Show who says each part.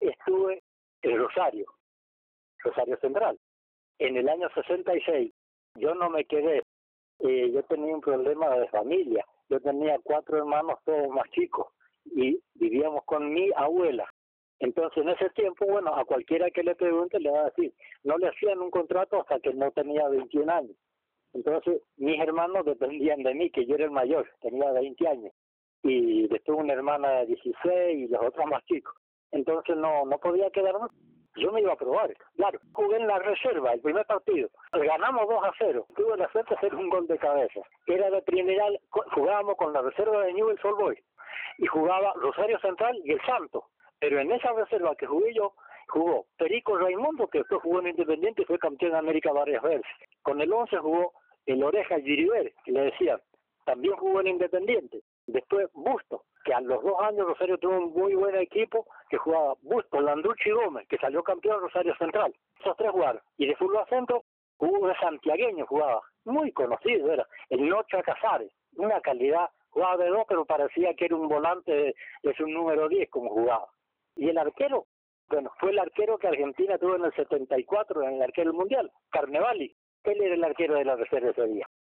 Speaker 1: estuve en Rosario Central. En el año 66 yo no me quedé, yo tenía un problema de familia, yo tenía 4 hermanos todos más chicos y vivíamos con mi abuela. Entonces en ese tiempo, bueno, a cualquiera que le pregunte le va a decir, no le hacían un contrato hasta que no tenía 21 años. Entonces mis hermanos dependían de mí, que yo era el mayor, tenía 20 años. Y después una hermana de 16 y los otros más chicos. Entonces no podía quedarme. Yo me iba a probar, claro. Jugué en la reserva el primer partido. Ganamos 2-0. Tuve la suerte de hacer un gol de cabeza. Era de primera, jugábamos con la reserva de Newell's Old Boys. Y jugaba Rosario Central y el Santo. Pero en esa reserva que jugué yo, jugó Perico Raimundo, que después jugó en Independiente y fue campeón de América varias veces. Con el 11 jugó el Oreja Giriber, que le decían. También jugó en Independiente. Después Busto, que a los 2 años Rosario tuvo un muy buen equipo que jugaba Busto, Landucci y Gómez, que salió campeón Rosario Central. Esos 3 jugaron. Y de fútbol a centro, hubo un santiagueño jugaba, muy conocido era, el Nocha Casares, una calidad, jugaba de 2, pero parecía que era un volante, es un número 10 como jugaba. Y el arquero, bueno, fue el arquero que Argentina tuvo en el 74, en el arquero del Mundial, Carnevali. Él era el arquero de la reserva ese día.